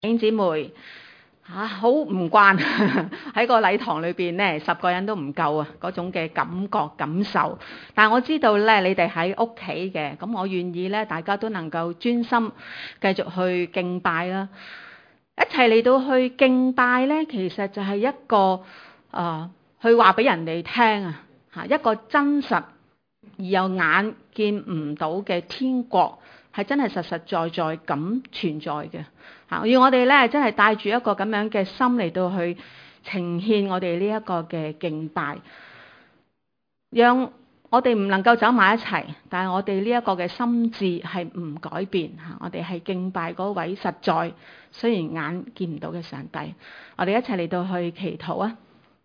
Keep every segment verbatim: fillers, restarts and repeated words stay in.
弟兄姊妹嚇，好唔慣喺個禮堂裏邊咧，十個人都唔夠啊！嗰種嘅感覺感受。但係我知道咧，你哋喺屋企嘅，咁我願意咧，大家都能夠專心繼續去敬拜啦。一齊嚟到去敬拜咧，其實就係一個啊、呃，去話俾人哋聽啊嚇，一個真實而又眼見唔到嘅天國，係真係實實在在咁存在嘅嚇。要我哋咧，真係帶住一個咁樣嘅心嚟到去呈獻我哋呢一個嘅敬拜，讓我哋唔能夠走埋一齊，但係我哋呢一個嘅心志係唔改變嚇。我哋係敬拜嗰位實在，雖然眼見唔到嘅上帝。我哋一齊嚟到去祈禱啊！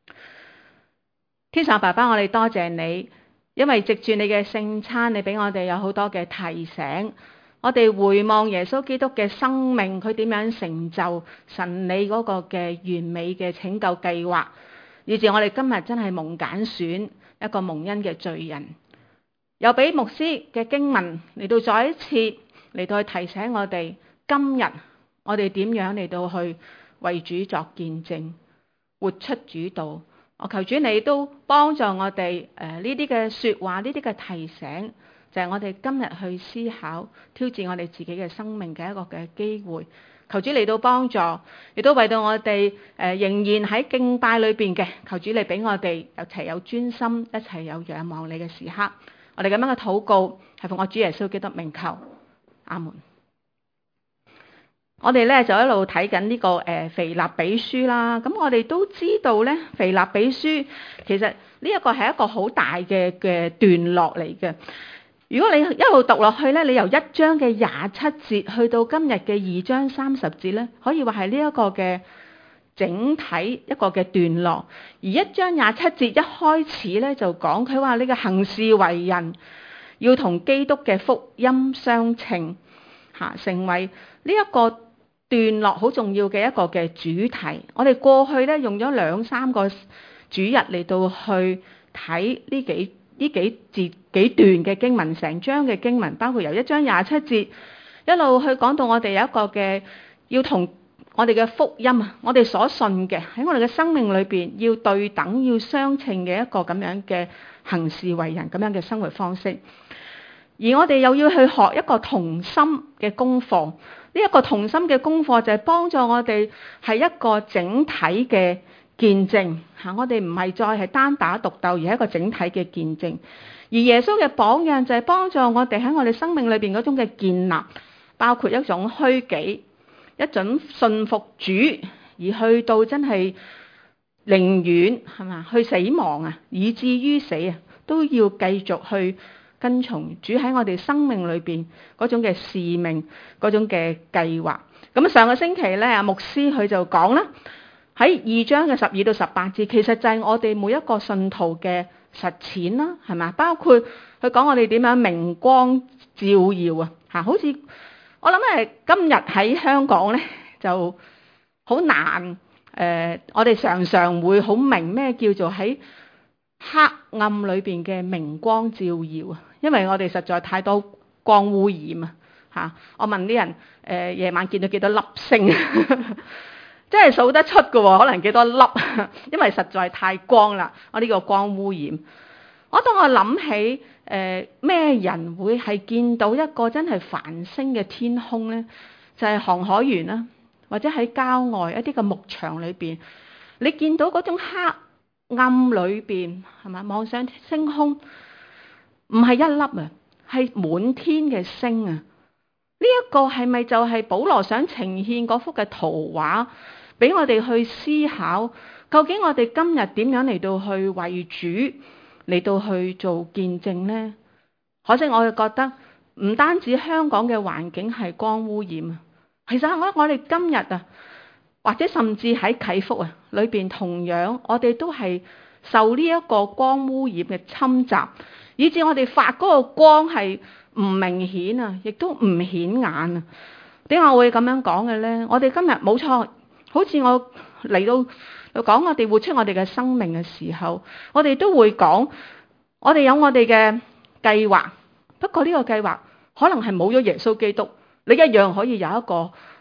天上爸爸，我哋多謝你，因為藉住你嘅聖餐，你俾我哋有好多嘅提醒。我哋回望耶穌基督嘅生命，佢點樣成就神你嗰個嘅完美嘅拯救計劃，以至我哋今日真係蒙揀選一個蒙恩嘅罪人。又俾牧師嘅經文嚟到再一次嚟到去提醒我哋，今日我哋點樣嚟到去為主作見證，活出主道。我求主你都幫助我哋誒呢啲嘅說話，呢啲嘅提醒，就係我哋今日去思考挑戰我哋自己嘅生命嘅一個嘅機會。求主嚟到幫助，亦都為到我哋誒、呃、仍然喺敬拜裏邊嘅，求主你俾我哋一齊有專心，一齊有仰望你嘅時刻。我哋咁樣嘅禱告係奉我主耶穌基督名求，阿門。我哋咧就一路睇緊呢個誒腓立比書啦。咁我哋都知道咧，腓立比書其實呢一個係一個好大嘅嘅段落嚟嘅。如果你一路讀落去咧，你由一章嘅廿七節去到今日嘅二章三十節咧，可以話係呢一個嘅整體一個嘅段落。而一章廿七節一開始咧就講佢話呢個行事為人要同基督嘅福音相稱嚇，成為呢一個段落好重要嘅一個嘅主題。我哋過去咧用咗兩三個主日嚟到去睇呢幾呢幾節幾段嘅經文，成章嘅經文，包括由一章廿七節一路去講到我哋有一個嘅要同我哋嘅福音啊，我哋所信嘅喺我哋嘅生命裏邊要對等要相稱嘅一個咁樣嘅行事為人咁樣嘅生活方式。而我哋又要去學一個同心嘅功課，呢一個同心嘅功課就係幫助我哋係一個整體嘅見證嚇。我哋唔係再係單打獨鬥，而係一個整體嘅見證。而耶穌嘅榜樣就係幫助我哋喺我哋生命裏邊嗰種嘅建立，包括一種虛己，一種信服主，而去到真係寧願係嘛去死亡啊，以至於死啊，都要繼續去跟從主喺我哋生命裏邊嗰種嘅使命，嗰種嘅計劃。咁上個星期咧，阿牧師佢就講啦，喺二章嘅十二到十八節，其實就係我哋每一個信徒嘅實踐啦，係嘛？包括佢講我哋點樣明光照耀啊，嚇！好似我諗係今日喺香港咧就好難誒、呃，我哋常常會好明咩叫做喺黑暗裏邊嘅明光照耀啊，因為我哋實在太多光污染啊嚇！我問啲人誒，夜晚見到幾多粒星，真係數得出㗎喎，可能幾多粒，因為實在太光啦。我呢個光污染，我當我諗起誒咩人會係見到一個真係繁星嘅天空咧，就係航海員啦，或者喺郊外一啲嘅牧場裏邊，你見到嗰種黑暗裏邊係嘛，望上星空，唔係一粒啊，係滿天嘅星啊！呢一個係咪就係保羅想呈現嗰幅嘅圖畫，俾我哋去思考，究竟我哋今日點樣嚟到去為主嚟到去做見證呢？可惜我就覺得唔單止香港嘅環境係光污染啊，其實我我哋今日啊，或者甚至喺啟福啊裏邊，同樣我哋都係受呢一個光污染嘅侵襲，以至我哋發嗰個光係唔明顯啊，亦都唔顯眼啊。點解我會咁樣講嘅咧？我哋今日冇錯，好似我嚟到講我哋活出我哋嘅生命嘅時候，我哋都會講，我哋有我哋嘅計劃。不過呢個計劃可能係冇咗耶穌基督，你一樣可以有一個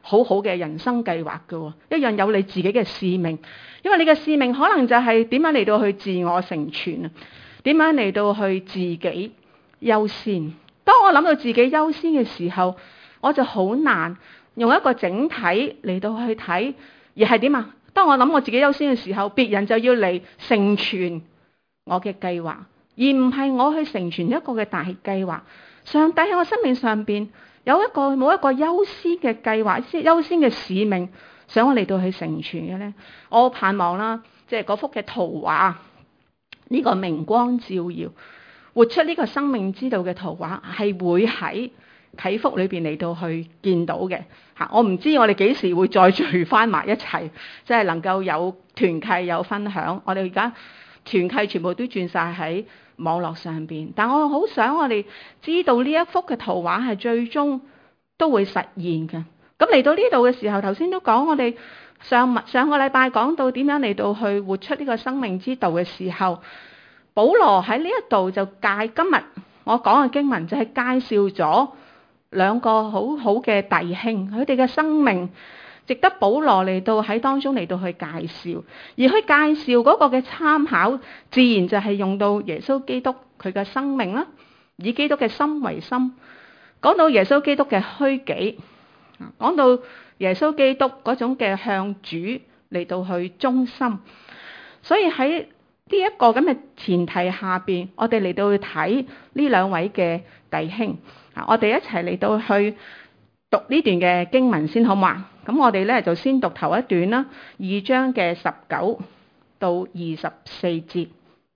好好嘅人生計劃嘅，一樣有你自己嘅使命。因為你嘅使命可能就係點樣嚟到去自我成全啊，點樣嚟到去自己優先。當我諗到自己優先嘅時候，我就好難用一個整體嚟到去睇，而係點啊？當我諗我自己優先嘅時候，別人就要嚟成全我嘅計劃，而唔係我去成全一個嘅大計劃。上帝喺我生命上邊有一個冇一個優先嘅計劃，即係優先嘅使命，想我嚟到去成全嘅咧。我盼望啦，即係嗰幅嘅圖畫，呢個明光照耀，活出呢個生命之道嘅圖畫，係會喺啟福裏邊嚟到去見到嘅嚇。我唔知我哋幾時會再聚翻埋一齊，即係能夠有團契有分享。我哋而家團契全部都轉晒喺網絡上邊，但我好想我哋知道呢一幅嘅圖畫係最終都會實現嘅。咁嚟到呢度嘅時候，頭先都講我哋上上個禮拜講到點樣嚟到去活出呢個生命之道嘅時候，保羅喺呢一度就介今日我講嘅經文就係介紹咗兩個好好嘅弟兄，佢哋嘅生命值得保羅嚟到喺當中嚟到去介紹，而去介紹嗰個嘅參考，自然就係用到耶穌基督佢嘅生命啦，以基督嘅心為心，講到耶穌基督嘅虛己，講到耶穌基督嗰種嘅向主嚟到去忠心。所以喺呢一個咁嘅前提下邊，我哋嚟到去睇呢兩位嘅弟兄，我哋一齊嚟到去讀呢段嘅經文先，好嘛？咁我哋咧就先讀頭一段啦，二章嘅十九到二十四節。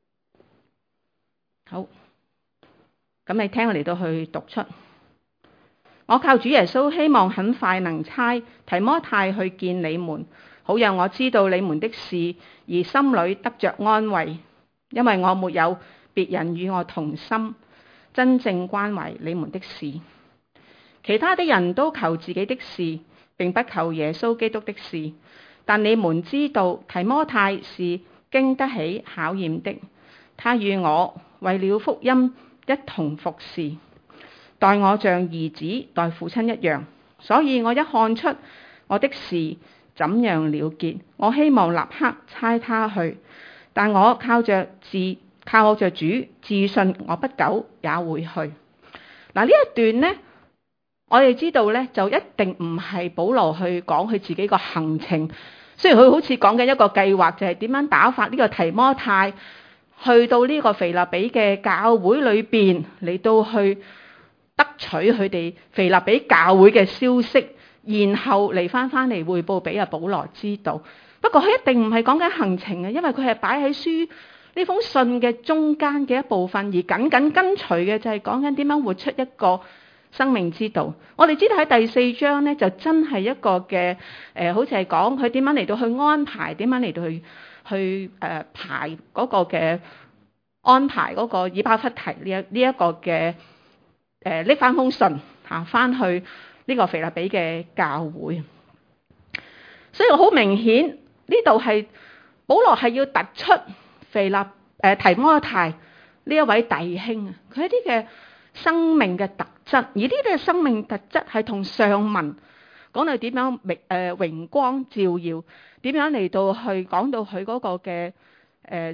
好，咁你聽我嚟到去讀出。我靠主耶穌，希望很快能差提摩太去見你們，好讓我知道你們的事，而心裏得着安慰，因為我沒有別人與我同心，真正關懷你們的事。其他的人都求自己的事，並不求耶穌基督的事。但你們知道提摩太是經得起考驗的，他與我為了福音一同服侍，待我像兒子待父親一樣。所以我一看出我的事怎樣了結，我希望立刻差他去。但我靠着自靠着主自信，我不久也會去。嗱，呢一段呢，我哋知道咧，就一定唔係保羅去講佢自己個行程。雖然佢好似講緊一個計劃，就係點樣打發呢個提摩太去到呢個腓立比嘅教會裏邊嚟到去得取佢哋腓立比教會嘅消息，然後嚟翻翻嚟匯報俾阿保羅知道。不過佢一定唔係講緊行程嘅，因為佢係擺喺書呢封信嘅中間嘅一部分，而緊緊跟隨嘅就係講緊點樣活出一個生命之道。我哋知道喺第四章咧，就真係一個嘅誒、呃，好似係講佢點樣嚟到去安排，點樣嚟到去去誒、呃、排嗰個嘅安排嗰個以巴弗提呢一呢一個嘅誒拎翻封信嚇翻去呢個腓立比嘅教會。所以好明顯呢度係保羅係要突出腓立誒、呃、提摩太呢一位弟兄啊，佢一啲嘅生命嘅特質，而呢啲嘅生命特質係同上文講到點樣榮誒榮光照耀，點樣嚟到去講到佢嗰個嘅誒，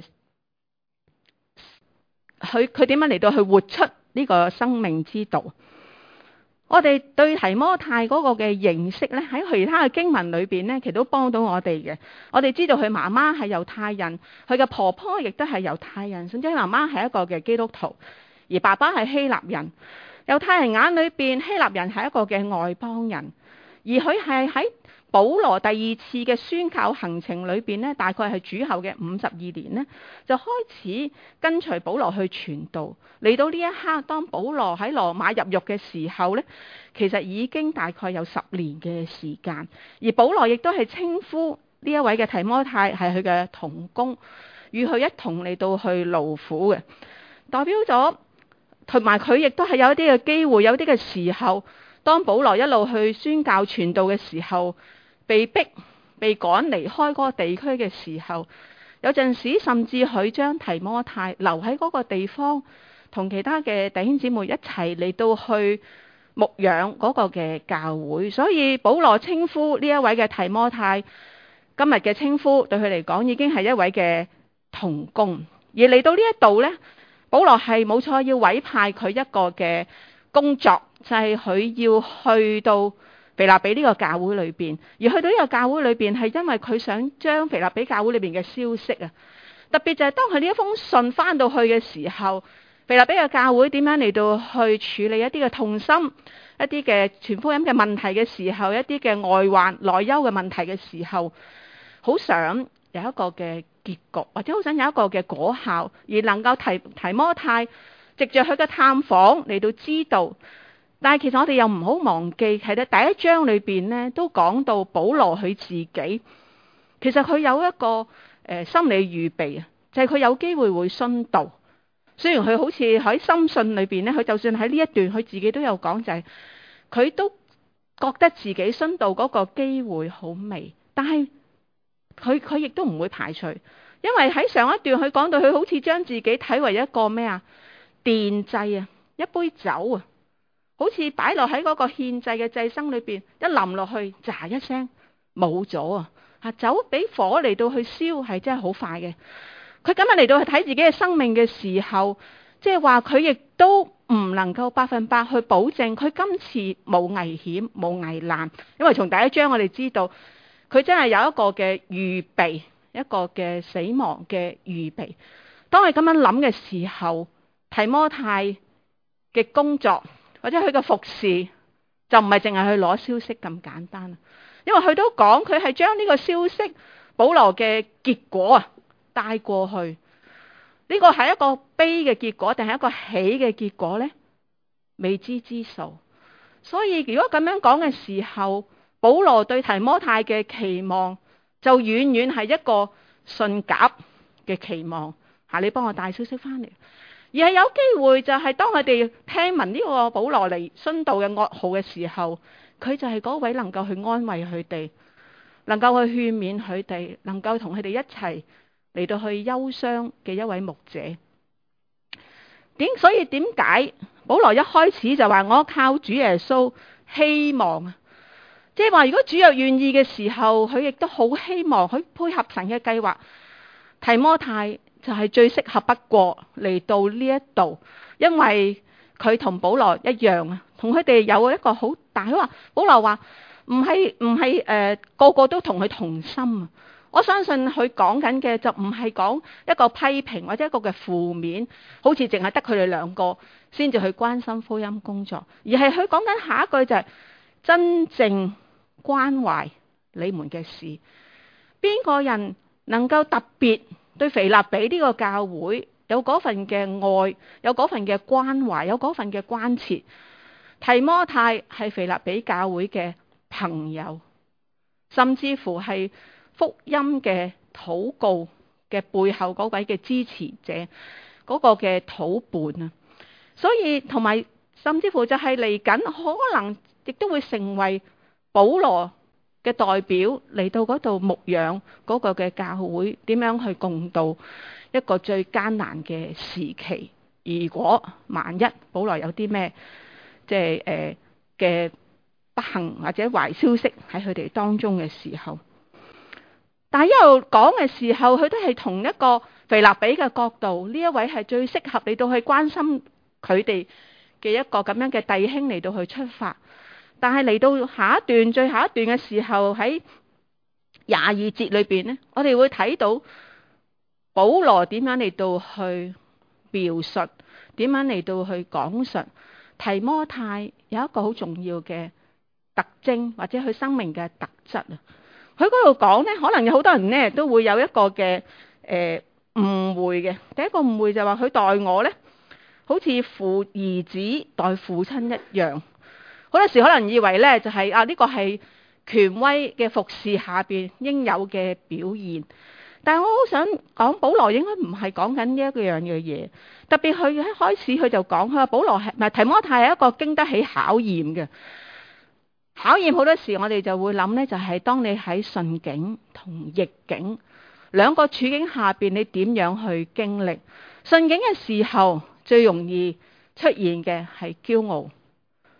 佢佢點樣嚟到去活出呢個生命之道。我哋對提摩太嗰個嘅認識咧，喺其他嘅經文裏邊咧，其實都幫到我哋嘅。我哋知道佢媽媽係猶太人，佢嘅婆婆亦都係猶太人，甚至媽媽係一個嘅基督徒，而爸爸係希臘人。猶太人眼裏邊，希臘人係一個嘅外邦人，而佢係喺保羅第二次嘅宣教行程裏邊咧，大概係主後嘅五十二年咧，就開始跟隨保羅去傳道。嚟到呢一刻，當保羅喺羅馬入獄嘅時候咧，其實已經大概有十年嘅時間。而保羅亦都係稱呼呢一位嘅提摩太係佢嘅同工，與佢一同嚟到去勞苦嘅，代表咗。同埋佢亦都係有一啲嘅機會，有啲嘅時候，當保羅一路去宣教傳道嘅時候，被逼被趕離開嗰個地區嘅時候，有陣時甚至佢將提摩太留喺嗰個地方，同其他嘅弟兄姊妹一齊嚟到去牧養嗰個嘅教會。所以保羅稱呼呢一位嘅提摩太，今日嘅稱呼對佢嚟講已經係一位嘅同工。而嚟到呢一度呢，保羅係冇錯要委派佢一個嘅工作，就係佢要去到腓立比呢個教會裏邊。而去到呢個教會裏邊係因為佢想將腓立比教會裏邊嘅消息啊，特別就係當佢呢一封信翻到去嘅時候，腓立比嘅教會點樣嚟到去處理一啲嘅痛心、一啲嘅傳福音嘅問題嘅時候，一啲嘅外患內憂嘅問題嘅時候，好想有一個嘅結局，或者好想有一個嘅果效，而能夠提提摩太藉着佢嘅探訪嚟到知道。但係其實我哋又唔好忘記，喺第一章裏邊呢都講到保羅佢自己，其實佢有一個誒、呃、心理預備啊，就係、是、佢有機會會殉道。雖然佢好似喺深信裏邊呢，佢就算喺呢一段佢自己都有講，就係、是、佢都覺得自己殉道嗰個機會好微，但係佢佢亦都唔會排除，因為喺上一段佢講到佢好似將自己睇為一個咩啊奠祭啊，一杯酒啊，好似擺落喺嗰個獻祭嘅祭牲裏邊，一淋落去，喳一聲冇咗啊！嚇，酒俾火嚟到去燒係真係好快嘅。佢今日嚟到去睇自己嘅生命嘅時候，即係話佢亦都唔能夠百分百去保證佢今次冇危險冇危難，因為從第一章我哋知道佢真係有一個嘅預備，一個嘅死亡嘅預備。當佢咁樣諗嘅時候，提摩太嘅工作或者佢嘅服侍就唔係淨係去攞消息咁簡單，因為佢都講佢係將呢個消息保羅嘅結果啊帶過去。呢個係一個悲嘅結果定係一個喜嘅結果呢？未知之數。所以如果咁樣講嘅時候，保羅對提摩太嘅期望就遠遠係一個信鴿嘅期望吓，你幫我帶消息翻嚟。而係有機會就係當佢哋聽聞呢個保羅嚟殉道嘅噩耗嘅時候，佢就係嗰位能夠去安慰佢哋，能夠去勸勉佢哋，能夠同佢哋一齊嚟到去憂傷嘅一位牧者。點所以點解保羅一開始就話我靠主耶穌希望啊？即係話如果主若願意嘅時候，佢亦都好希望佢配合神嘅計劃。提摩太就係最適合不過嚟到呢一度，因為佢同保羅一樣啊，同佢哋有一個好大。佢話保羅話唔係唔係誒個個都同佢同心啊。我相信佢講緊嘅就唔係講一個批評或者一個嘅負面，好似淨係得佢哋兩個先至去關心福音工作，而係佢講緊下一句就係、是、真正關懷你們嘅事。邊個人能夠特別對腓立比呢個教會有嗰份嘅愛，有嗰份嘅關懷，有嗰份嘅關切？提摩太係腓立比教會嘅朋友，甚至乎係福音嘅禱告嘅背後嗰位嘅支持者，嗰、那個嘅禱伴啊。所以同埋甚至乎就係嚟緊可能亦都會成為保羅嘅代表嚟到嗰度牧養嗰個嘅教會，點樣去共度一個最艱難嘅時期。如果萬一保羅有啲咩即係誒嘅不幸或者壞消息喺佢哋當中嘅時候，但係一路講嘅時候，佢都係同一個腓立比嘅角度，呢一位係最適合嚟到去關心佢哋嘅一個咁樣嘅弟兄嚟到去出發。但係嚟到下一段最後一段嘅時候，喺廿二節裏邊呢，我哋會睇到保羅點樣嚟到去描述，點樣嚟到去講述提摩太有一個好重要嘅特徵或者佢生命嘅特質啊。佢嗰度講呢，可能有好多人呢都會有一個嘅誒誤會嘅。第一個誤會就話佢待我呢，好似父兒子待父親一樣。好多時可能以為呢就係、是、啊呢、這個係權威嘅服侍下邊應有嘅表現。但係我好想講，保羅應該唔係講緊呢一個樣嘅嘢。特別佢一開始佢就講，佢話保羅係唔係提摩太係一個經得起考驗嘅。考驗好多時我哋就會諗呢，就係當你喺順境同逆境兩個處境下邊，你點樣去經歷？順境嘅時候最容易出現嘅係驕傲，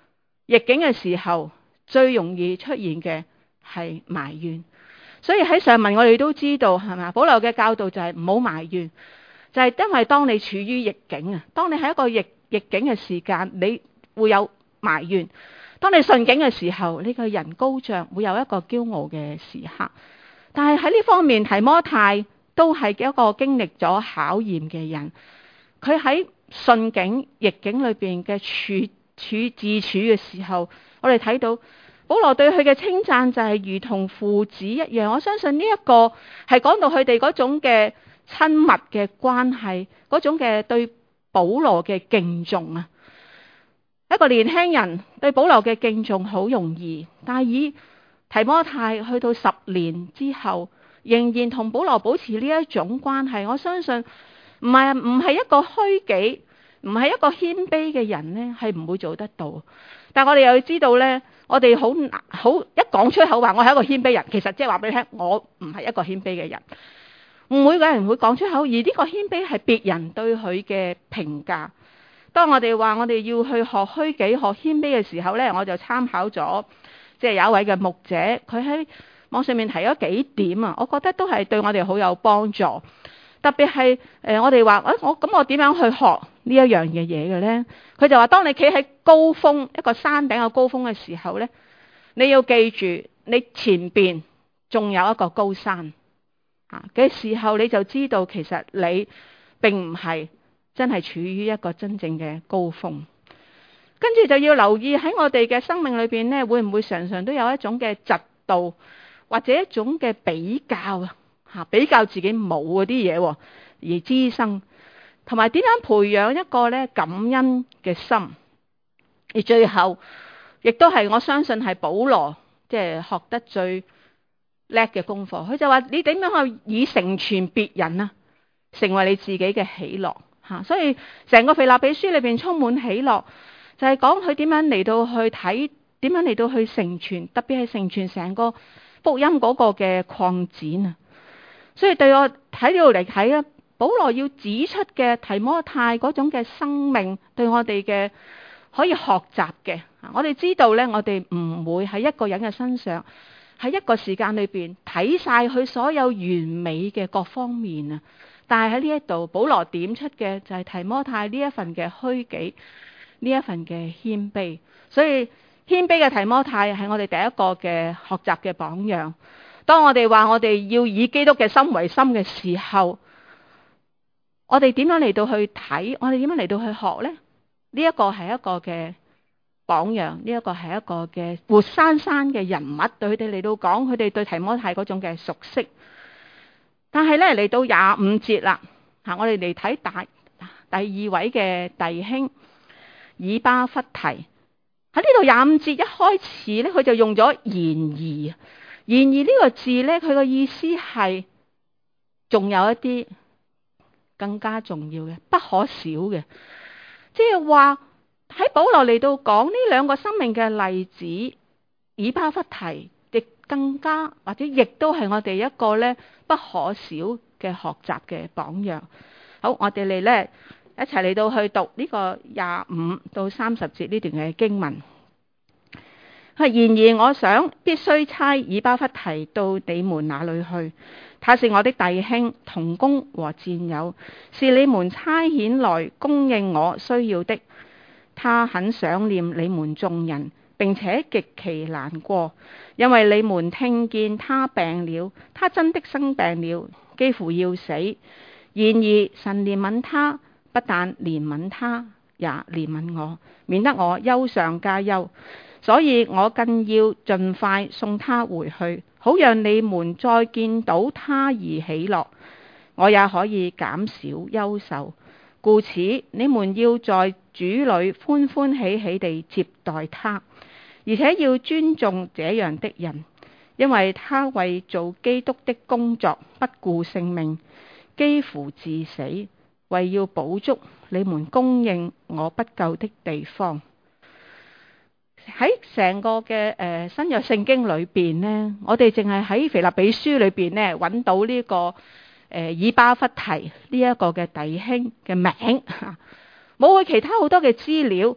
逆境嘅時候，最容易出現嘅係埋怨。所以喺上文我哋都知道係咪？保羅嘅教導就係唔好埋怨，就係因為當你處於逆境啊，當你喺一個逆逆境嘅時間，你會有埋怨；當你順境嘅時候，呢個人高漲，會有一個驕傲嘅時刻。但係喺呢方面，提摩太都係一個經歷咗考驗嘅人。佢喺順境逆境裏邊嘅處處自處嘅時候，我哋睇到保羅對佢嘅稱讚就係如同父子一樣。我相信呢一個係講到佢哋嗰種嘅親密嘅關係，嗰種嘅對保羅嘅敬重啊。一個年輕人對保羅嘅敬重好容易，但係以提摩太去到十年之後，仍然同保羅保持呢一種關係，我相信唔係唔係一個虛己，唔係一個謙卑嘅人呢，係唔會做得到。但係我哋又要知道呢，我哋好好一講出口話我係一個謙卑人，其實即係話俾你聽，我唔係一個謙卑嘅人。唔會有人會講出口，而呢個謙卑係別人對佢嘅評價。當我哋話我哋要去學虛己、學謙卑嘅時候呢，我就參考咗即係有一位嘅牧者，佢喺網上面提咗幾點啊，我覺得都係對我哋好有幫助。特別係誒、呃，我哋話誒，我咁我點樣去學呢一樣嘅嘢嘅呢？佢就話，當你企喺高峰一個山頂嘅高峰嘅時候呢，你要記住，你前邊仲有一個高山啊嘅時候，你就知道其實你並唔係真係處於一個真正嘅高峰。跟住就要留意喺我哋嘅生命裏邊呢，會唔會常常都有一種嘅嫉妒，或者一種嘅比較啊？吓，比較自己冇嗰啲嘢而滋生，同埋點樣培養一個咧感恩嘅心。而最後亦都係我相信係保羅即係學得最叻嘅功課。佢就話，你點樣去以成全別人啊，成為你自己嘅喜樂吓。所以成個腓立比書裏邊充滿喜樂，就係講佢點樣嚟到去睇，點樣嚟到去成全，特別係成全成個福音嗰個嘅擴展啊。所以對我睇呢度嚟睇咧，保羅要指出嘅提摩太嗰種嘅生命，對我哋嘅可以學習嘅。我哋知道咧，我哋唔會喺一個人嘅身上喺一個時間裏邊睇晒佢所有完美嘅各方面啊。但係喺呢一度，保羅點出嘅就係提摩太呢一份嘅虛己，呢一份嘅謙卑。所以謙卑嘅提摩太係我哋第一個嘅學習嘅榜樣。當我哋話我哋要以基督嘅心為心嘅時候，我哋點樣嚟到去睇？我哋點樣嚟到去學呢？呢一個係一個嘅榜樣，呢一個係一個嘅活生生嘅人物，對佢哋嚟到講，佢哋對提摩太嗰種嘅熟悉。但係咧嚟到廿五節啦，吓，我哋嚟睇大第二位嘅弟兄以巴弗提。喺呢度廿五節一開始咧，佢就用咗然而。然而呢個字呢，佢個意思係仲有一啲更加重要嘅，不可少嘅，即係話喺保羅嚟到講呢兩個生命嘅例子，以巴弗提亦更加或者亦都係我哋一個呢不可少嘅學習嘅榜樣。好，我哋嚟呢一齊嚟到去讀呢個廿五到三十節呢段嘅經文。然而我想必須差以巴弗提到你們那裏去，他是我的弟兄、同工和戰友，是你們差遣來供應我需要的。他很想念你們眾人，並且極其難過，因為你們聽見他病了，他真的生病了，幾乎要死。然而神憐憫他，不但憐憫他，也憐憫我，免得我憂上加憂。所以我更要盡快送他回去，好讓你們再見到他而喜樂，我也可以減少憂愁。故此你們要在主裏歡歡喜喜地接待他，而且要尊重這樣的人，因為他為做基督的工作不顧性命，幾乎致死，為要補足你們供應我不夠的地方。喺成個嘅誒、呃、新約聖經裏邊呢，我哋淨係喺腓立比書裏邊呢揾到呢、這個誒、呃、以巴弗提呢一個嘅弟兄嘅名，冇佢其他好多嘅資料。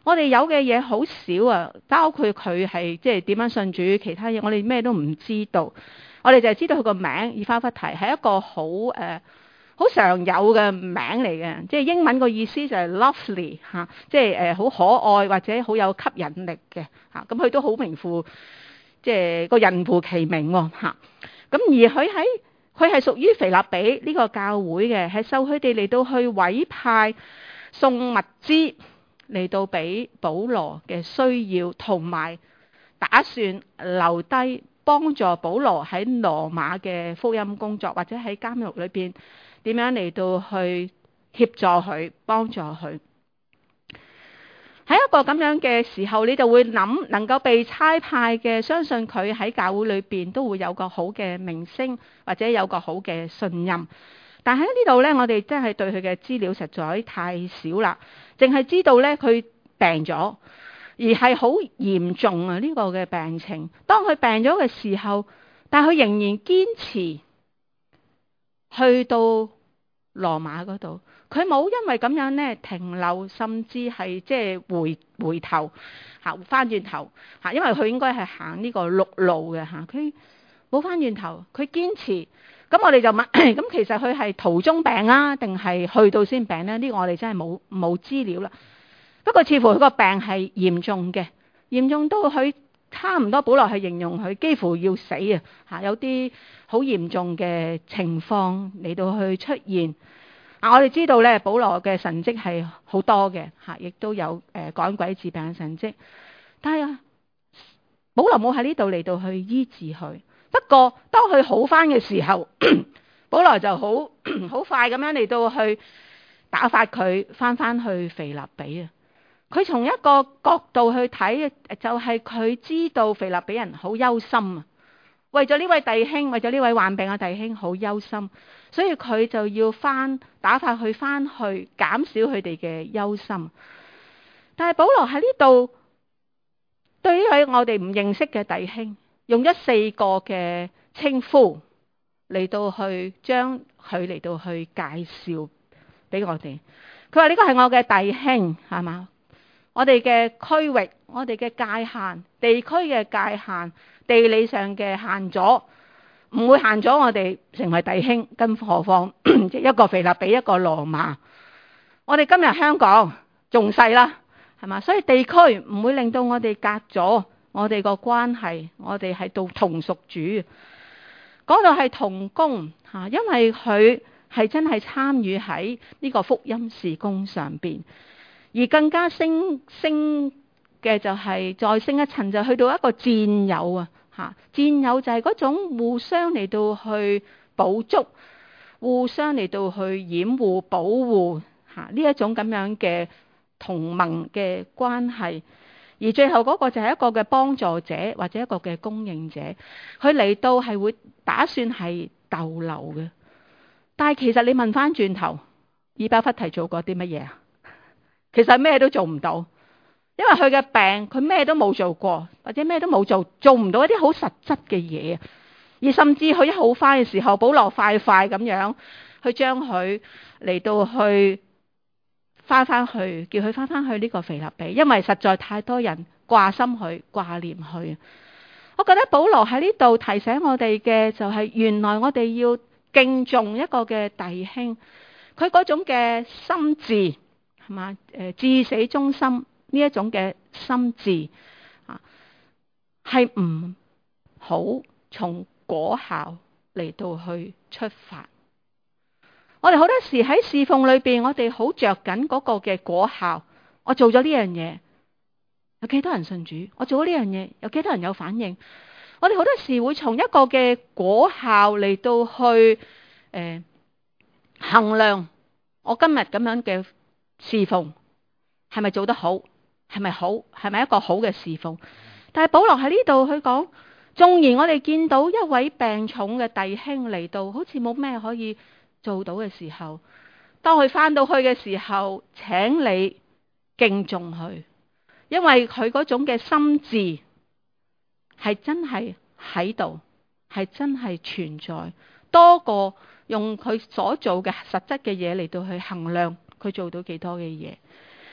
我哋有嘅嘢好少啊，包括佢係即係點樣信主，其他嘢我哋咩都唔知道。我哋就係知道佢個名以巴弗提係一個好誒好常有嘅名嚟嘅，即係英文個意思就係 lovely 嚇、啊，即係誒好可愛或者好有吸引力嘅嚇。咁、啊、佢都好名副即係個人乎其名喎嚇。咁、啊、而佢喺佢係屬於腓立比呢個教會嘅，係受佢哋嚟到去委派送物資嚟到俾保羅嘅需要，同埋打算留低幫助保羅喺羅馬嘅福音工作，或者喺監獄裏邊點樣嚟到去協助佢、幫助佢。喺一個咁樣嘅時候，你就會諗，能夠被差派嘅，相信佢喺教會裏邊都會有個好嘅名聲，或者有個好嘅信任。但喺呢度呢，我哋真係對佢嘅資料實在太少啦，淨係知道呢，佢病咗，而係好嚴重啊！呢個嘅病情，當佢病咗嘅時候，但佢仍然堅持去到羅馬嗰度，佢冇因為咁樣呢停留，甚至係即係回回頭嚇翻轉頭嚇，因為佢應該係行呢個陸路嘅嚇，佢冇翻轉頭，佢堅持。咁我哋就問，咁其實佢係途中病啊，定係去到先病呢？呢個我哋真係冇冇資料啦。不過似乎佢個病係嚴重嘅，嚴重到佢差唔多保羅係形容佢幾乎要死啊！嚇，有啲好嚴重嘅情況嚟到去出現。啊，我哋知道咧，保羅嘅神蹟係好多嘅嚇，亦都有誒趕鬼治病嘅神蹟。但係啊，保羅冇喺呢度嚟到去醫治佢。不過當佢好返嘅時候，保羅就好好快咁樣嚟到去打發佢返返去腓立比啊！佢從一個角度去睇，就係佢知道腓立比人好憂心啊，為咗呢位弟兄，為咗呢位患病嘅弟兄好憂心，所以佢就要返打發佢返去減少佢哋嘅憂心。但係保羅喺呢度對於我哋唔認識嘅弟兄，用咗四個嘅稱呼嚟到去將佢嚟到去介紹俾我哋。佢話呢個係我嘅弟兄，係嘛？我哋嘅區域，我哋嘅界限，地區嘅界限，地理上嘅限咗，唔會限咗我哋成為弟兄。更何況一個腓立比，一個羅馬。我哋今日香港仲細啦，係嘛？所以地區唔會令到我哋隔咗我哋個關係，我哋係到同屬主。嗰度係同工嚇，因為佢係真係參與喺呢個福音事工上邊。而更加升升嘅就係、是、再升一層，就去到一個戰友啊嚇！戰友就係嗰種互相嚟到去補足、互相嚟到去掩護、保護嚇呢一種咁樣嘅同盟嘅關係。而最後嗰個就係一個嘅幫助者或者一個嘅供應者，佢嚟到係會打算係逗留嘅。但係其實你問翻轉頭，以巴弗提做過啲乜嘢啊？其實咩都做唔到，因為佢嘅病，佢咩都冇做過，或者咩都冇做，做唔到一啲好實質嘅嘢。而甚至佢一好返嘅時候，保羅快快咁樣去將佢嚟到去返返去，叫佢返返去呢個腓立比，因為實在太多人掛心佢、掛念佢。我覺得保羅喺呢度提醒我哋嘅就係，原來我哋要敬重一個嘅弟兄，佢嗰種嘅心志。係嘛？誒，至死忠心呢一種嘅心志啊，係唔好從果效嚟到去出發。我哋好多時喺侍奉裏邊，我哋好着緊嗰個嘅果效。我做咗呢樣嘢，有幾多人信主？我做咗呢樣嘢，有幾多人有反應？我哋好多時會從一個嘅果效嚟到去誒、呃、衡量我今日咁樣嘅侍奉係咪做得好？係咪好？係咪一個好嘅侍奉？但係保羅喺呢度佢講，縱然我哋見到一位病重嘅弟兄嚟到，好似冇咩可以做到嘅時候，當佢翻到去嘅時候，請你敬重佢，因為佢嗰種嘅心志係真係喺度，係真係存在，多過用佢所做嘅實質嘅嘢嚟到去衡量佢做到幾多嘅嘢。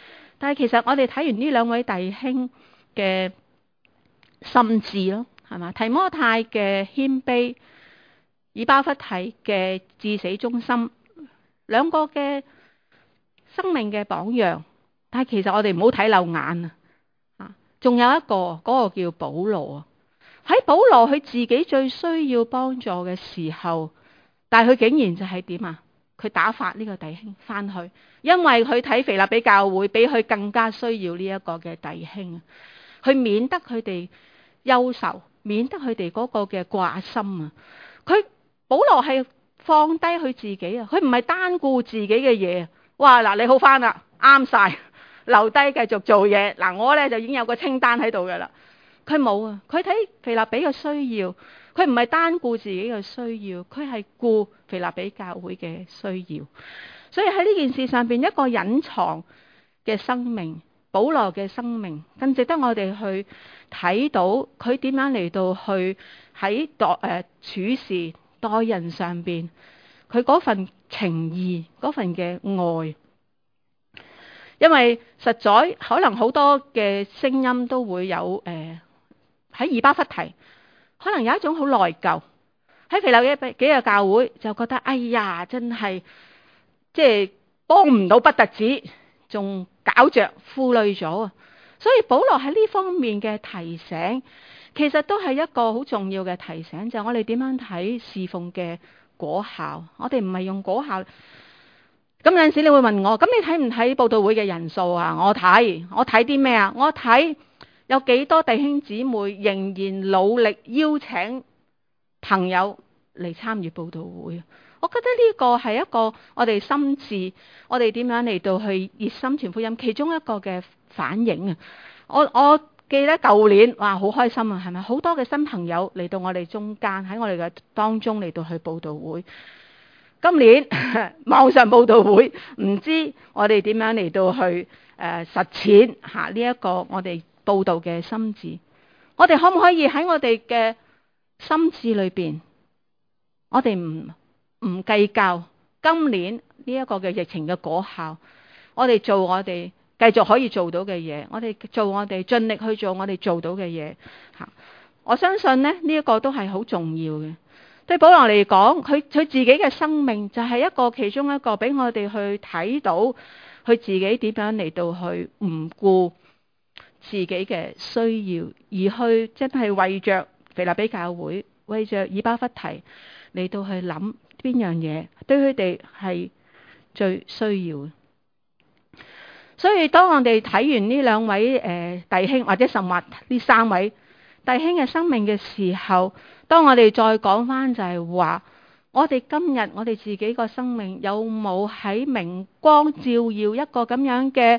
但係其實我哋睇完呢兩位弟兄嘅心志咯，係嘛？提摩太嘅謙卑，以巴弗提嘅至死忠心，兩個嘅生命嘅榜樣。但係其實我哋唔好睇漏眼啊！仲有一個嗰、嗰個叫保羅啊。喺保羅佢自己最需要幫助嘅時候，但係佢竟然就係點啊？佢打發呢個弟兄翻去，因為佢睇腓立比教會比佢更加需要呢一個嘅弟兄啊，佢免得佢哋憂愁，免得佢哋嗰個嘅掛心啊。佢保羅係放低佢自己啊，佢唔係單顧自己嘅嘢。哇嗱，你好翻啦，啱晒。留低繼續做嘢嗱，我咧就已經有個清單喺度噶啦。佢冇啊，佢睇腓立比嘅需要，佢唔係單顧自己嘅需要，佢係顧腓立比教會嘅需要。所以喺呢件事上邊，一個隱藏嘅生命，保羅嘅生命，更值得我哋去睇到佢點樣嚟到去喺待誒處事待人上邊，佢嗰份情義，嗰份嘅愛。因為實在可能好多嘅聲音都會有誒喺以巴弗提，可能有一種好內疚喺腓立比幾個教會就覺得哎呀真係即係幫唔到不特止，仲搞着負累咗啊！所以保羅喺呢方面嘅提醒，其實都係一個好重要嘅提醒，就係我哋點樣睇侍奉嘅果效。我哋唔係用果效。咁有陣時你會問我，咁你睇唔睇佈道會嘅人數啊？我睇，我睇啲咩啊？我睇有幾多弟兄姊妹仍然努力邀請朋友嚟參與佈道會。我覺得呢個係一個我哋心志，我哋點樣嚟到去熱心傳福音，其中一個嘅反應啊！我我記得舊年哇，好開心啊，係咪？好多嘅新朋友嚟到我哋中間，喺我哋嘅當中嚟到去佈道會。今年網上佈道會，唔知我哋點樣嚟到去誒、呃、實踐吓呢一個我哋佈道嘅心志。我哋可唔可以喺我哋嘅心志裏邊，我哋唔唔計較今年呢一個嘅疫情嘅果效，我哋做我哋繼續可以做到嘅嘢，我哋做我哋盡力去做我哋做到嘅嘢吓。我相信咧呢一、這個都係好重要嘅。對保羅嚟講，佢佢自己嘅生命就係一個其中一個俾我哋去睇到佢自己點樣嚟到去唔顧自己嘅需要，而去真係為着腓立比教會，為着以巴弗提嚟到去諗邊樣嘢對佢哋係最需要嘅。所以當我哋睇完呢兩位誒、呃、弟兄，或者甚或呢三位弟兄嘅生命嘅時候，當我哋再講翻就係話，我哋今日我哋自己個生命有冇喺明光照耀一個咁樣嘅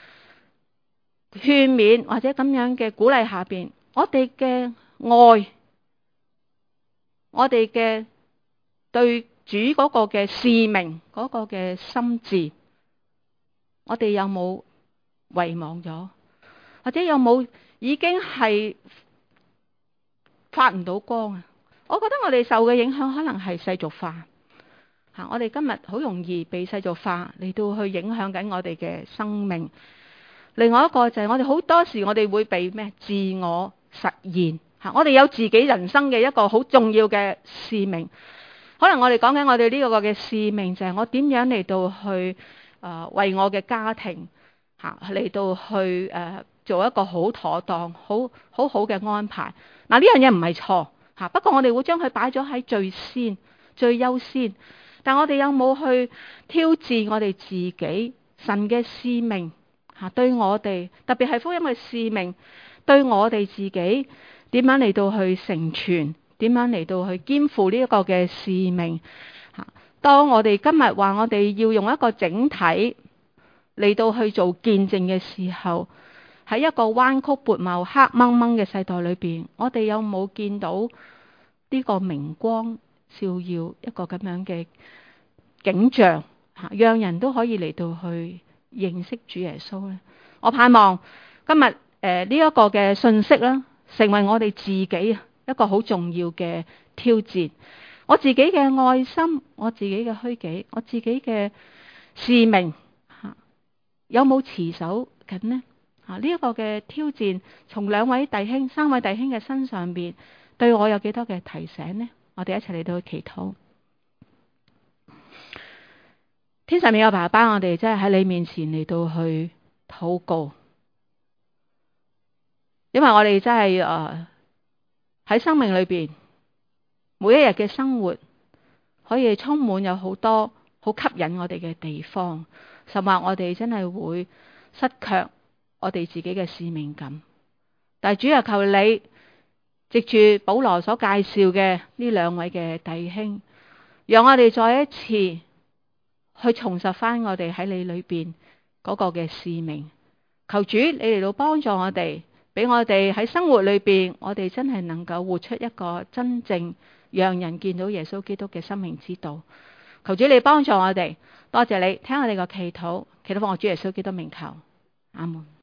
勸勉或者咁樣嘅鼓勵下邊，我哋嘅愛，我哋嘅對主嗰個嘅使命嗰個嘅心志，我哋有冇遺忘咗，或者有冇已經係發唔到光啊？我覺得我哋受嘅影響可能係世俗化吓，我哋今日好容易被世俗化嚟到去影響緊我哋嘅生命。另外一個就係我哋好多時我哋會被咩自我實現吓，我哋有自己人生嘅一個好重要嘅使命。可能我哋講緊我哋呢個嘅使命就係我點樣嚟到去誒、呃、為我嘅家庭吓嚟到去誒、呃、做一個好妥當、好好好嘅安排。嗱，呢樣嘢唔係錯吓，不過我哋會將佢擺咗喺最先、最優先。但我哋有冇去挑戰我哋自己神嘅使命吓？對我哋特別係福音嘅使命，對我哋自己點樣嚟到去成全？點樣嚟到去肩負呢一個嘅使命吓？當我哋今日話我哋要用一個整體嚟到去做見證嘅時候，喺一個彎曲悖謬、黑掹掹嘅世代裏邊，我哋有冇見到呢個明光照耀一個咁樣嘅景象吓，讓人都可以嚟到去認識主耶穌呢？我盼望今日誒呢一個嘅信息啦，成為我哋自己一個好重要嘅挑戰。我自己嘅愛心，我自己嘅虛己，我自己嘅使命吓，有冇持守緊呢？啊，呢一個嘅挑戰，從兩位弟兄、三位弟兄嘅身上邊，對我有幾多嘅提醒呢？我哋一齊嚟到去祈禱。天上面嘅爸爸，我哋真係喺你面前嚟到去禱告，因為我哋真係誒喺生命裏邊，每一日嘅生活可以充滿有好多好吸引我哋嘅地方，甚至我哋真係會失卻我哋自己嘅使命感。但係主啊，求你藉住保羅所介紹嘅呢兩位嘅弟兄，讓我哋再一次去重拾翻我哋喺你裏邊嗰個嘅使命。求主你嚟到幫助我哋，俾我哋喺生活裏邊，我哋真係能夠活出一個真正讓人見到耶穌基督嘅生命之道。求主你幫助我哋，多謝你聽我哋個祈禱，祈禱奉我主耶穌基督名求，阿門。